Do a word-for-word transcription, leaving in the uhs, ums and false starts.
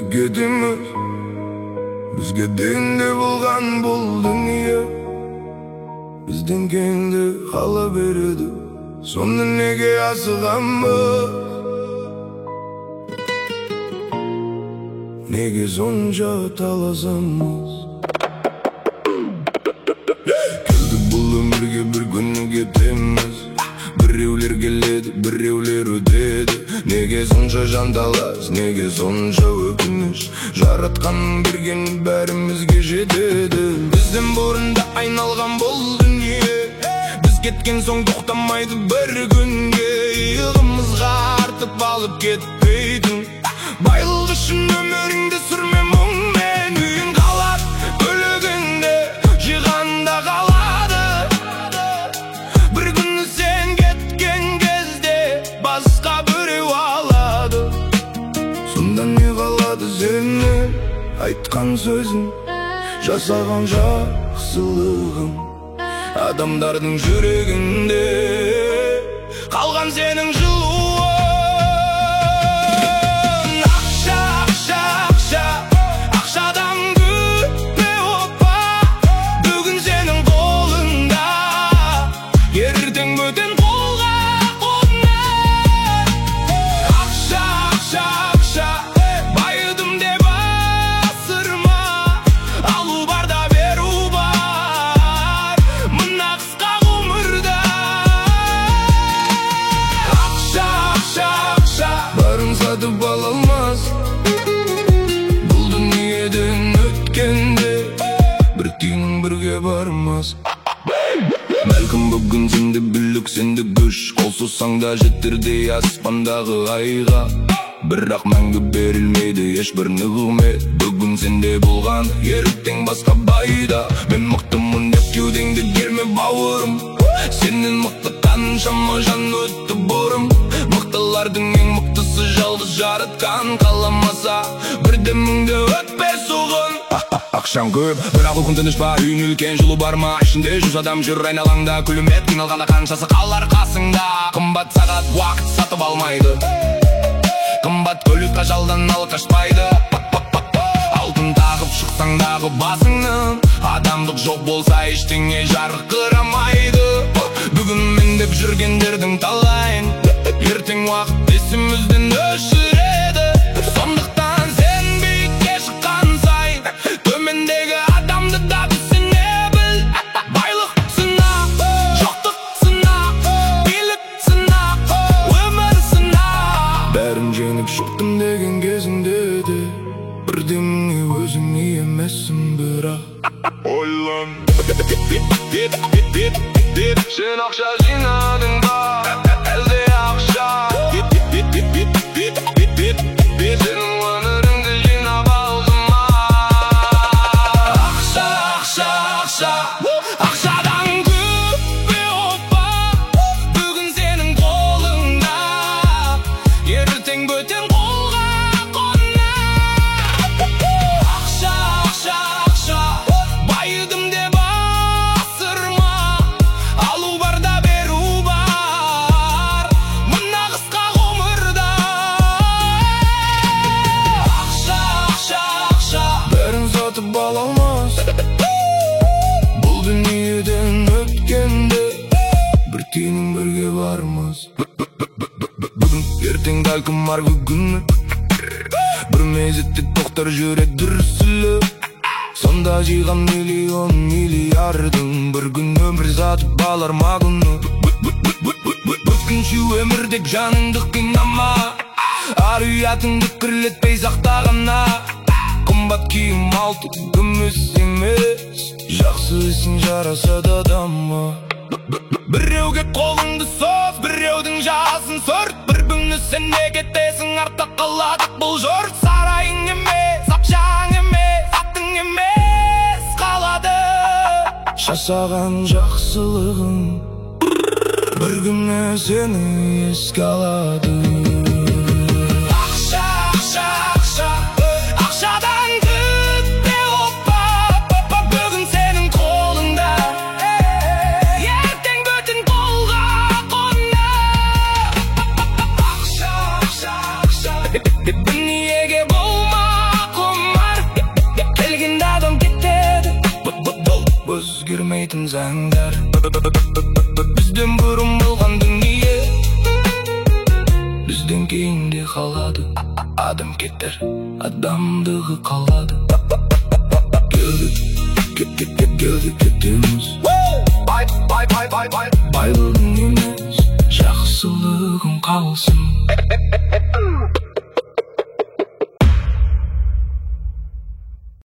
кетеміз. Бізге дейінде болған бұл дүние бізден кейінді қала береді. Сонда неге асығамыз? Неге сонша таласамыз? Келдік бұл өмірге бір күні кетеміз. Біреулер келеді, біреулер өтеді. Неге сонша жанталас, неге сонша өкініш? Жаратқанның бергені бәрімізге жетеді. Бізден бұрында айналған бұл дүние, біз кеткен соң тоқтамайды бір күнге. Иығымызға артып алып кетпейтін байлық үшін өміріңді сүрме мұңмен. Үйің қалады бөлігінде, жиғанда қалады. Бір күні сен кеткен кезде басқа біреу алады. Сонда не қалады сенен? Айтқан сөзің, жасаған жақсылығың, адамдардың жүрегінде қалған сенің жылуың. Ақша, ақша, ақша, ақшадан күтпе опа. Бүгін сенің қолыңда, ертең бөтен қолға қонар. Ақша, ақша, ақша, байыдым деп асырма. Алу бар да беру бар, мына қысқа ғұмырда. Ақша, ақша, ақша, барын сатып ала алмас. Бұл дүниеден өткенде бір тиының бірге бармас. Бәлкім бүгін сенде бүлік, сенде күш, қол созсаң да жетердей аспандағы айға. Бірақ мәңгі берілмейді ешбір нығмет. Бүгін сенде болған, ертең басқа байда. Мен мықтымын деп кеудеңді керме бауырым. Сенен мықты қаншама жан өтті бұрым. Мықтылардың ең мықтысы жалғыз жаратқан. Қаламаса бірдеміңді өтпе соғын. Ақшаң көп, бірақ өкінтініш бар. Үйін үлкен, жылу бар ма? Ішінде жүз адам жүр айналаңда. Күлімет қиналғанда қаншасы қалар қасыңда. Қымбат сағат уақыт сатып алмайды. Қымбат көлік қажалдан алқашпайды. Алтын тағып шықсаң дағы басыңнан, адамдық жоқ болса ештеңе жарқырамайды. Бүгін мен деп жүргендердің талайын ертең уақыт есімізден өшіреді. Сондықтан сен биікке шыққан сайын төмендегі адамды да түсіне біл. Байлық сынақ, жоқтық сынақ, билік сынақ, өмір сынақ. Бәрін жеңіп шықтым деген кезіңде де бірдеміне өзіңе емессің бірақ. Ойлан, сен ақша жинадың ба? Әлде ақша сенің өміріңді жинап алды ма? Ақша, ақша, ақша, ақшадан күтпе опа. Бүгін сенің қолыңда, ертең бөтен қолға қонар. Ақша, ақша, ақша, байыдым деп асырма. Алу бар да беру бар, мына қысқа ғұмырда. Ақша, ақша, ақша, бәрін сатып ала алмас. Бұл дүниеден өткенде бір тиының бірге бармас. Бүгін ертең бәлкім арғы күні бір мезетте тоқтар жүрек дүрсілі. Сонда жиған миллион миллиардың бір күн өмір сатып алар ма күні? Өткінші өмірдек жаныңды қинама, ар ұятыңды кірлетпей сақтағана. Қымбат киім алтын күміс емес, жақсы ісің жараса да дама. Біреуге қолыңды соз, біреудің жасын сөрт. Бір күні сен де кетесің, артта қалады бұл жұрт. Сарайың емес, ақшаң емес, аттың емес қалады. Жасаған жақсылығың бір күні сені еске алады. Ақша, ақша, ақша, ақшадан күтпе опа. Бүгін сенің қолыңда, ертең бөтен қолға қонар. Ақша, ақша, ақша, дүниеге болма өзгермейтін заңдар. Бізден бұрын болған дүние, бізден кейін де қалады. Адам кетер, адамдығы қалады. Келдік, келдік, кетеміз. Байлығың емес, жақсылығың қалсын.